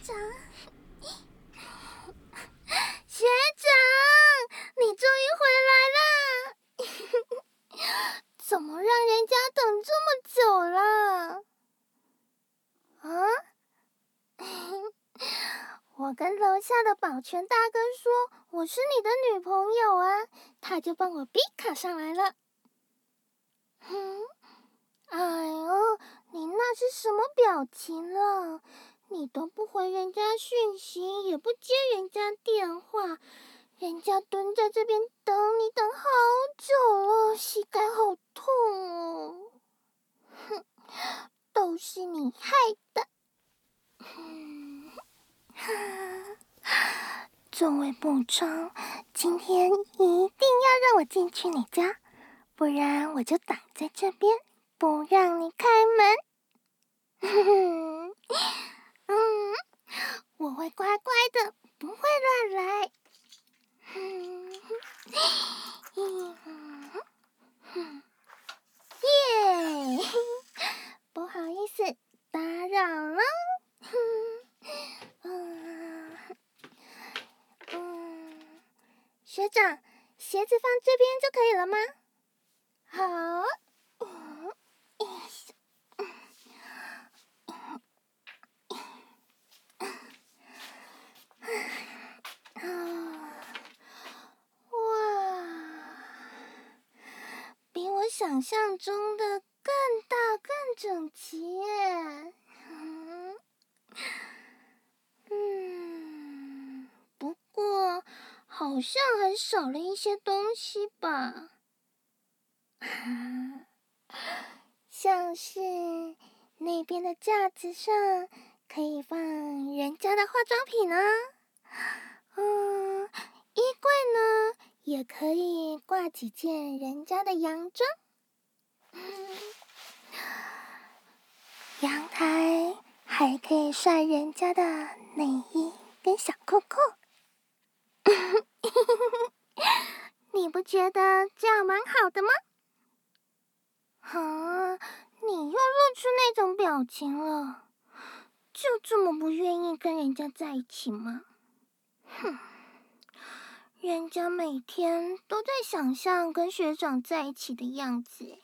长，学长，你终于回来了！怎么让人家等这么久了？啊？我跟楼下的保全大哥说我是你的女朋友啊，他就帮我逼卡上来了。哎呦，你那是什么表情了？你都不回人家讯息，也不接人家电话，人家蹲在这边等你等好久了，膝盖好痛哦。哼，都是你害的。这位部长，今天一定要让我进去你家，不然我就挡在这边，不让你开门。我会乖乖的，不会乱来。耶！不好意思，打扰了。学长，鞋子放这边就可以了吗？好。哇，比我想象中的更大更整齐耶。不过好像还少了一些东西吧。像是那边的架子上可以放人家的化妆品啊，衣柜呢也可以挂几件人家的洋装，阳台还可以晒人家的内衣跟小裤裤。你不觉得这样蛮好的吗？你又露出那种表情了，就这么不愿意跟人家在一起吗？人家每天都在想象跟学长在一起的样子。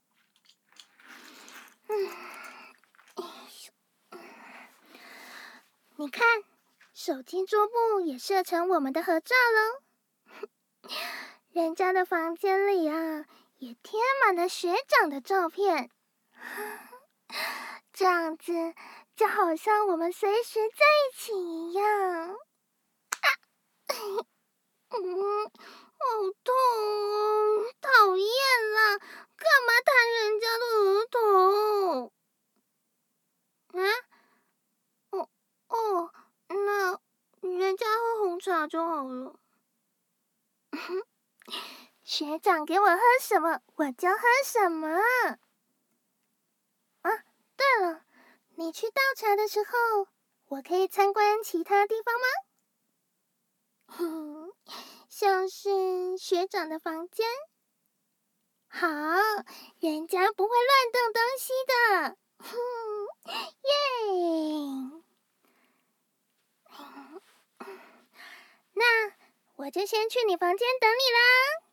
你看，手机桌布也设成我们的合照喽。人家的房间里啊，也贴满了学长的照片。这样子就好像我们随时在一起一样。好痛哦！讨厌啦，干嘛弹人家的额头？那人家喝红茶就好了。学长给我喝什么，我就喝什么。对了，你去倒茶的时候，我可以参观其他地方吗？像是学长的房间。好，人家不会乱动东西的。耶！那我就先去你房间等你啦。